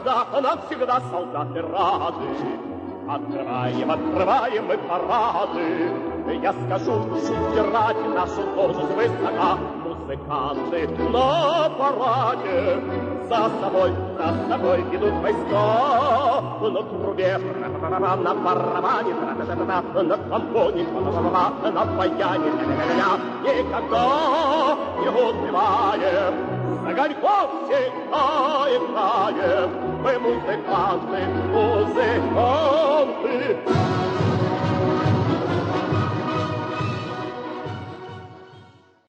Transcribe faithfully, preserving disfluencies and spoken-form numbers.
всегда, нам всегда солдаты рады. Открываем, открываем мы парады. Я скажу, шутки ради, нашу должность высока. Музыканты на параде, за собой, за собой идут войска. На трубе, на барабане, на тромбоне, на баяне, никогда не унываем. За огоньком всегда играем, мы музыканты, музыканты.